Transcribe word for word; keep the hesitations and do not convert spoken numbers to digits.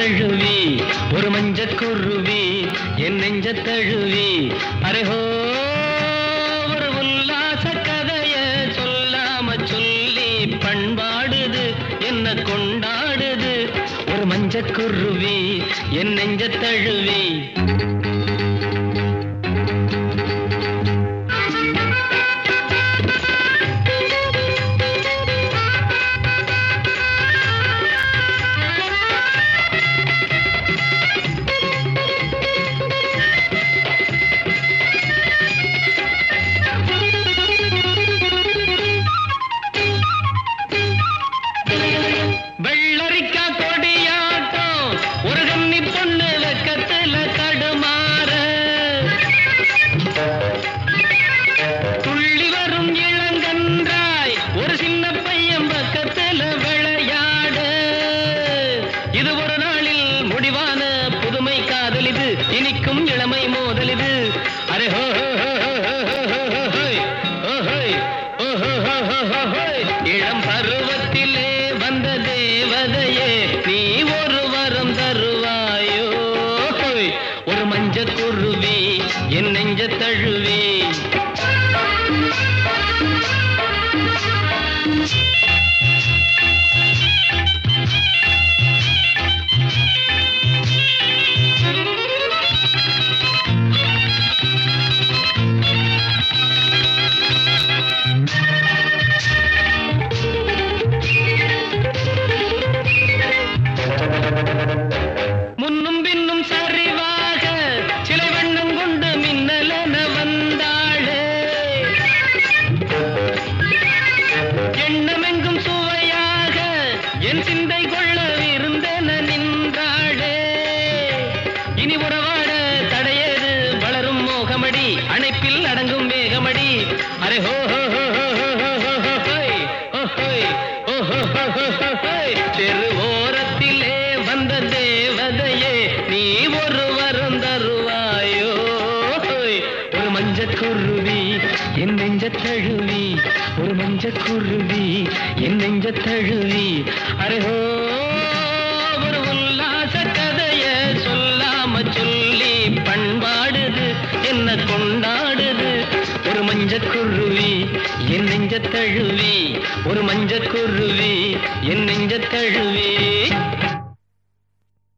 தழுவி ஒரு மஞ்சக் குருவி என் நெஞ்ச தழுவி அரேஹோ ஒரு உல்லாச கதைய சொல்லாம சொல்லி பண்பாடுது என்ன கொண்டாடுது ஒரு மஞ்சக் குருவி என் நெஞ்ச தழுவி இனிக்கும் இளமை மோதலிது அரே ஹோ இளம் பருவத்திலே வந்த தேவதையே நீ ஒரு வரம் தருவாயோ ஒரு மஞ்சள் குருவி என் நெஞ்ச தழுவி முன்னும் பின்னும் சரிவாக சிலை வண்ணம் கொண்டு மின்னலென வந்தாளே எண்ணமெங்கும் சுவையாக என் சிந்தை கொள்ள இருந்தென நின்றாளே இனி உறவாட தடையேது வளரும் மோகமடி அணைப்பில் அடங்கும் வேகமடி அரே ஹோ தெரு ஓரத்திலே வந்த தேவதையே நீ ஒரு வரம் தருவாயோ ஒரு மஞ்சள் குருவி என் நெஞ்ச தழுவி ஒரு மஞ்சள் குருவி என் நெஞ்ச தழுவி அரே ஹோ ஒரு உல்லாச கதைய சொல்லாம சொல்லி பண்பாடுது என்ன கொண்டாடுது ஒரு மஞ்சள் குருவி என் நெஞ்ச தழுவி ஒரு மஞ்சள் குருவி என் நெஞ்ச தழுவி